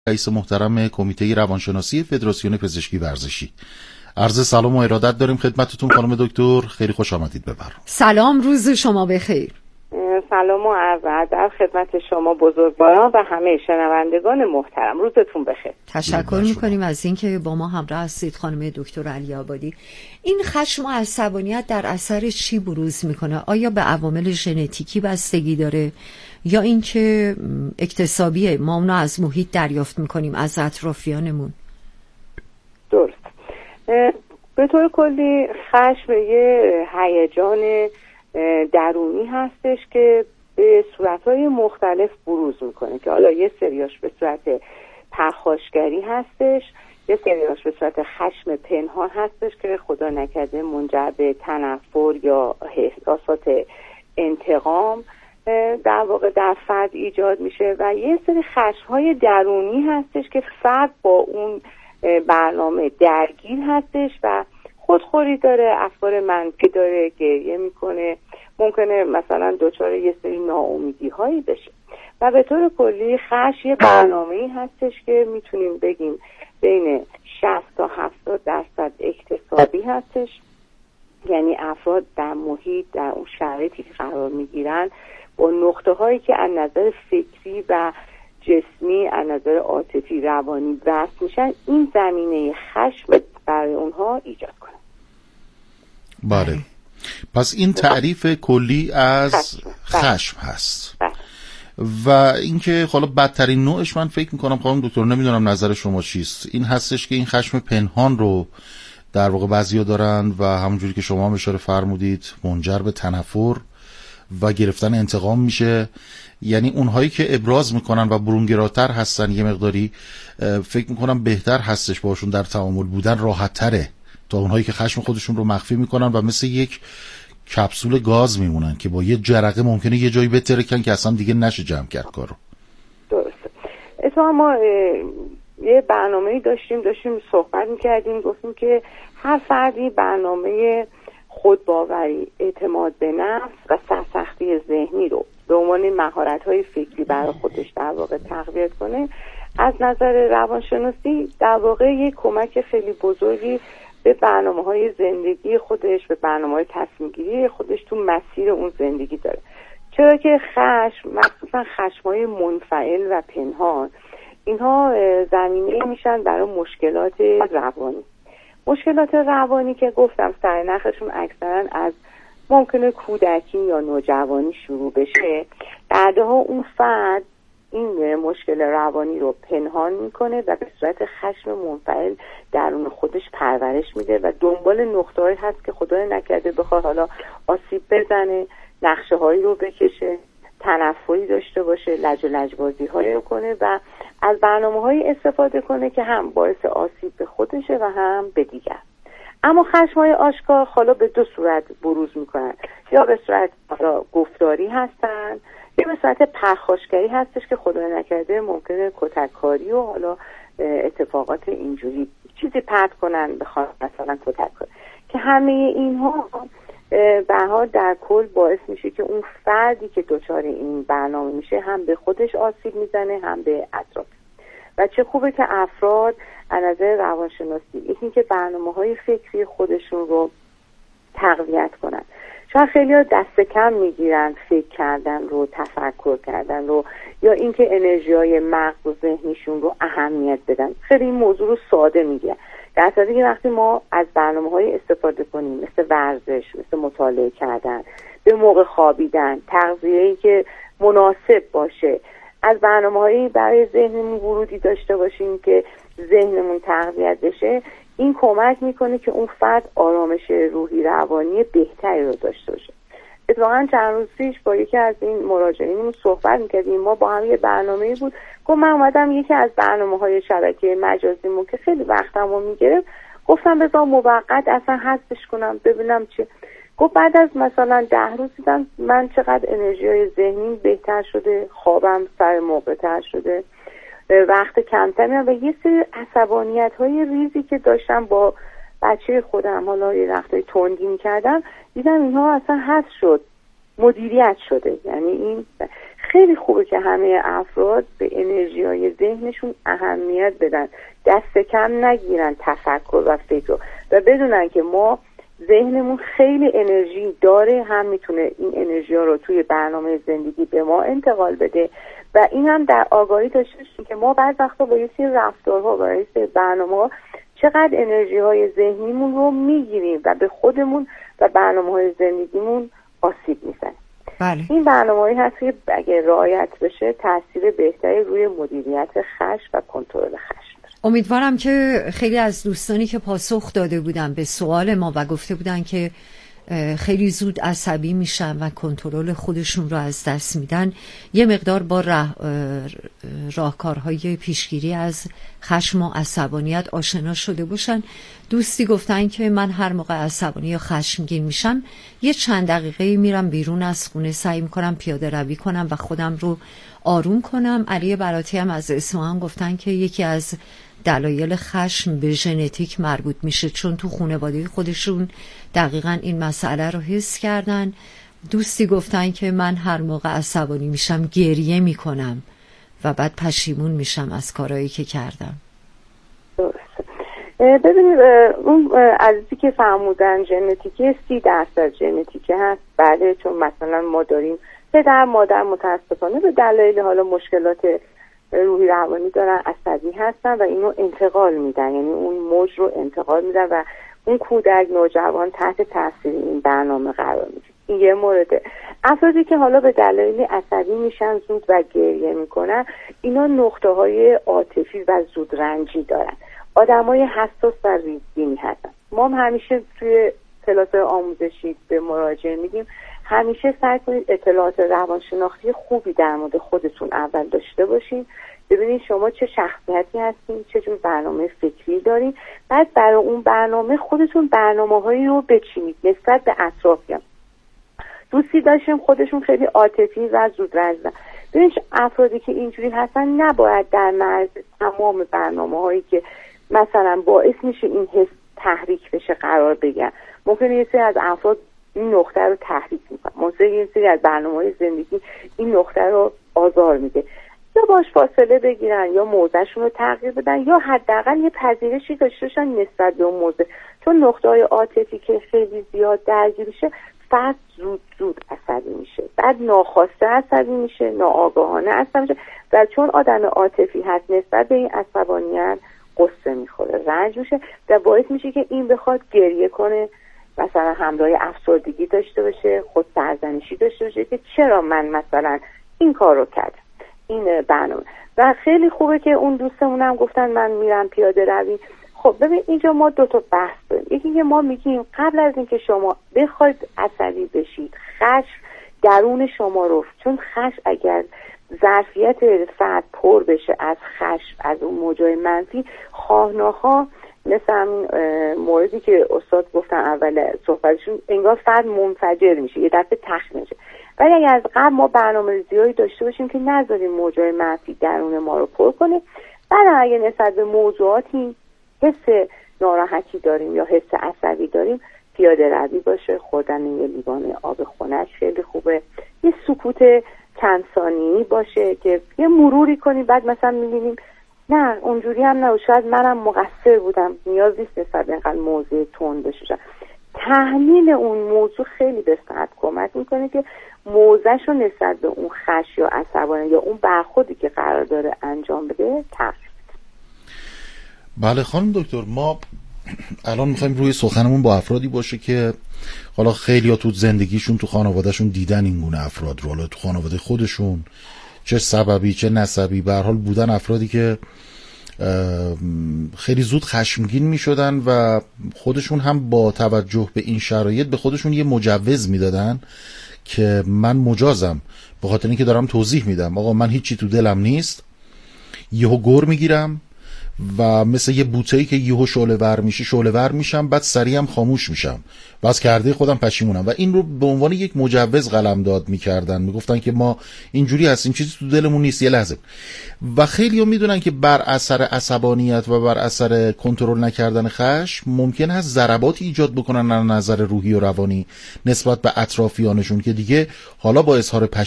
رئیس محترم کمیته روانشناسی فدراسیون پزشکی ورزشی. عرض سلام و ارادت داریم خدمتتون خانم دکتر، خیلی خوش آمدید به برنامه. سلام، روز شما بخیر. سلام و عرض ادب خدمت شما بزرگواران و همه شنوندگان محترم، روزتون بخیر. تشکر میکنیم از اینکه با ما همراه هستید خانم دکتر علی آبادی. این خشم و عصبانیت در اثر چی بروز میکنه؟ آیا به عوامل ژنتیکی بستگی داره یا اینکه اکتسابیه، ما اونو از محیط دریافت میکنیم، از اطرافیانمون؟ درست. به طور کلی خشم یه هیجان درونی هستش که به صورتهای مختلف بروز میکنه که حالا یه سریاش به صورت پرخاشگری هستش، یه سریاش به صورت خشم پنهان هستش که خدا نکرده منجر به تنفر یا احساسات انتقام در واقع در فرد ایجاد میشه و یه سری خشم‌های درونی هستش که فرد با اون برنامه درگیر هستش و خودخوری داره، افکار منفی داره، گریه میکنه، ممکنه مثلا دچار یه سری ناامیدی هایی بشه و به طور کلی خشم یه برنامه‌ای هستش که میتونیم بگیم بین 60 تا 70% اکتسابی هستش، یعنی افراد در محیط در اون شرایطی که قرار میگیرن با نقطه هایی که از نظر فکری و جسمی از نظر عاطفی روانی وصل میشن، این زمینه خشم برای اونها ایجاد کنه. بله، پس این تعریف کلی از خشم هست. و اینکه حالا بدترین نوعش، من فکر میکنم خانم دکتر، نمیدونم نظر شما چیست، این هستش که این خشم پنهان رو در واقع بعضیا دارن و همونجوری که شما هم اشاره فرمودید منجر به تنفر و گرفتن انتقام میشه. یعنی اونهایی که ابراز میکنن و برونگراتر هستن یه مقداری فکر میکنم بهتر هستش باشون در تعامل بودن، راحت تره تا اونهایی که خشم خودشون رو مخفی میکنن و مثل یک کپسول گاز میمونن که با یه جرقه ممکنه یه جایی بترکن که اصلا دیگه نشه جمع کرد کارو. درسته. اتفاقا ما یه برنامه‌ای داشتیم صحبت میکردیم، گفتیم که هر فردی برنامه خودباوری، اعتماد به نفس و سرسختی ذهنی رو به عنوان مهارت‌های فکری برای خودش در واقع تقویت کنه. از نظر روانشناسی در واقع یک کمک خیلی بزرگی به برنامه‌های زندگی خودش، به برنامه‌های تصمیم‌گیری خودش تو مسیر اون زندگی داره. چرا که خشم، مخصوصا خشم‌های منفعل و پنهان، اینها زمینه میشن برای مشکلات روانی. مشکلات روانی که گفتم سرنخشون اکثرا از ممکنه کودکی یا نوجوانی شروع بشه. بعدها اون فرد این مشکل روانی رو پنهان میکنه و به صورت خشم منفعل درون خودش پرورش میده و دنبال نقطه‌ای هست که خدای نکرده بخواد حالا آسیب بزنه، نقشه هایی رو بکشه، تنفری داشته باشه، لج و لجبازی هایی رو کنه و از برنامه هایی استفاده کنه که هم باعث آسیب به خودشه و هم به دیگر. اما خشم های آشکار حالا به دو صورت بروز میکنن، یا به صورت گفتاری هستن یا به صورت پرخاشگری هستش که خدای نکرده ممکنه کتککاری و حالا اتفاقات اینجوری چیزی پرت کنن، بخوان مثلا کتک کنن، که همه اینها به هر حال در کل باعث میشه که اون فردی که دچار این برنامه میشه هم به خودش آسیب میزنه هم به اطراف. و چه خوبه که افراد از نظر روانشناسی این که برنامه‌های فکری خودشون رو تقویت کنن. شاید خیلی‌ها دست کم میگیرن فکر کردن رو، تفکر کردن رو، یا اینکه انرژی‌های مغز و ذهنشون رو اهمیت بدن. خیلی این موضوع رو ساده میگیرن. در صورتی که وقتی ما از برنامه‌های استفاده کنیم مثل ورزش، مثل مطالعه کردن، به موقع خوابیدن، تغذیه‌ای که مناسب باشه، از برنامه‌هایی برای ذهنمون ورودی داشته باشیم که ذهنمون تقویت بشه، این کمک میکنه که اون فرد آرامش روحی روانی بهتری رو داشته باشه. اتفاقا چند روز پیش با یکی از این مراجعینمون صحبت میکردیم، ما با هم یه برنامه‌ای بود، گفت من اومدم یکی از برنامه‌های شبکه مجازیمون که خیلی وقتمو میگرفت، گفتم بذار موقت اصلا حذفش کنم ببینم چه. گفت بعد از مثلا 10 روز دیدم من چقدر انرژی‌های ذهنیم بهتر شده، خوابم سر موقع تر شده، وقت کمتری و یه سری عصبانیت‌های ریزی که داشتم با بچه خودم حالا یه وقتای تندی می‌کردم، دیدم اینها اصلا حذف شد، مدیریت شده. یعنی این خیلی خوبه که همه افراد به انرژی های ذهنشون اهمیت بدن، دست کم نگیرن تفکر و فکر و بدونن که ما ذهنمون خیلی انرژی داره، هم میتونه این انرژی ها رو توی برنامه زندگی به ما انتقال بده و این هم در آگاهی داشته باشیم که ما بعض وقتا با یه سری رفتارها و یه سری برنامه‌ها چقدر انرژی های ذهنیمون رو میگیریم و به خودمون و برنامه های زندگیمون آسیب میزنیم. بله. این برنامه‌ای هست که اگه رعایت بشه تاثیر بهتری روی مدیریت خشم و کنترل خشم داره. امیدوارم که خیلی از دوستانی که پاسخ داده بودن به سوال ما و گفته بودن که خیلی زود عصبی میشن و کنترل خودشون رو از دست میدن، یه مقدار با راهکارهای پیشگیری از خشم و عصبانیت آشنا شده باشن. دوستی گفتن که من هر موقع عصبانی یا خشمگین میشم یه چند دقیقه میرم بیرون از خونه، سعی میکنم پیاده روی کنم و خودم رو آروم کنم. علی براتی هم از اصفهان گفتن که یکی از دلایل خشم به ژنتیک مربوط میشه، چون تو خانواده خودشون دقیقاً این مسئله رو حس کردن. دوستی گفتن که من هر موقع عصبانی میشم گریه میکنم و بعد پشیمون میشم از کارهایی که کردم. ببینید اون عزیزی که فرمودن ژنتیکی 30% ژنتیکی هست. بله، چون مثلا ما داریم پدر مادر متاسفانه به دلایل حالا مشکلات روحی روانی دارن، عصبی هستن و اینو انتقال میدن، یعنی اون موج رو انتقال میدن و اون کودک نوجوان تحت تاثیر این برنامه قرار میگیره. این یه مورده. افرادی که حالا به دلایل عصبی میشن زود و گریه میکنن، اینا نقطه های عاطفی و زود رنجی دارن، آدمای حساس و ریزبینی هستن. ما هم همیشه توی کلاس‌های آموزشی به مراجع میگیم همیشه سعی کنید اطلاعات روانشناختی خوبی در مورد خودتون اول داشته باشین، ببینید شما چه شخصیتی هستین، چه جور برنامه فکری دارین، بعد برای اون برنامه خودتون برنامه‌هایی رو بچینید نسبت به اطرافیان. دوستی داشتیم خودشون خیلی عاطفی و زودرنجن. ببینید افرادی که اینجوری هستن نباید در معرض تمام برنامه‌هایی که مثلا باعث میشه این حس تحریک بشه قرار بگیرن. ممکنه یه سری از افراد این نقطه رو تحریک میکنه، مثلا یه سری از برنامه‌های زندگی این نقطه رو آزار میده، یا باش فاصله بگیرن یا موضعشون رو تغییر بدن یا حداقل یه پذیرشی داشته باشن نسبت به اون موضع. چون نقطه‌های عاطفی که خیلی زیاد درگیر میشه فرد زود عصبی میشه، بعد ناخواسته عصبی میشه، ناآگاهانه عصبی میشه و چون آدم عاطفی هست نسبت به این عصبانیت قصه میخوره، رنج میشه و باعث میشه که این بخواد گریه کنه، مثلا همراه افسردگی داشته باشه، خود سرزنشی داشته باشه که چرا من مثلا این کار رو کردم. این برنامه و خیلی خوبه که اون دوستمونم گفتن من میرم پیاده روی. خب ببین اینجا ما دو تا بحث داریم. یکی که ما میگیم قبل از اینکه شما بخواید عصبی بشید، خشم درون شما رو، چون خشم اگر ظرفیت فرد پر بشه از خشم، از اون موجای منفی، خواه ناخواه مثل همین موردی که استاد گفتن اول صحبتشون، انگار فرد منفجر میشه، یه دفعه تخت میشه. ولی اگر از قبل ما برنامه‌ریزی‌هایی داشته باشیم که نذاریم موجای منفی درون ما رو پر کنه، بعد اگه نسبت به موضوعاتی حس ناراحتی داریم یا حس عصبی داریم، پیاده روی باشه، خوردن یه لیوان آب خنک خیلی خوبه، یه سکوت چند ثانیه‌ای باشه که یه مروری کنیم، بعد مثلا می‌بینیم نه اونجوری هم نه، شاید منم مقصر بودم، نیاز نیست نسبت به اینقدر موضوع تند بشه. تحلیل اون موضوع خیلی به فرد کمک میکنه که موضعش رو نسبت به اون خشم یا عصبانیت یا اون برخوردی که قرار داره انجام بده تغییر. بله خانم دکتر، ما الان میخوایم روی سخنمون با افرادی باشه که حالا خیلی ها تو زندگیشون تو خانوادهشون دیدن این گونه افراد رو، حالا تو خانواده خودشون چه سببی چه نسبی، به هر حال بودن افرادی که خیلی زود خشمگین می شدن و خودشون هم با توجه به این شرایط به خودشون یه مجوز می دادن که من مجازم، به خاطر اینکه دارم توضیح میدم آقا من هیچی تو دلم نیست، یهو گر میگیرم و مثل یه بوته‌ای که یهو شعله ور میشم، بعد سریع هم خاموش میشم و از کرده خودم پشیمونم. و این رو به عنوان یک مجوز قلمداد میکردن، میگفتن که ما اینجوری هستیم، چیزی تو دلمون نیست، یه لحظه. و خیلی‌ها میدونن که بر اثر عصبانیت و بر اثر کنترل نکردن خشم ممکن هست ضرباتی ایجاد بکنن از نظر روحی و روانی نسبت به اطرافیانشون که دیگه حالا با اظهار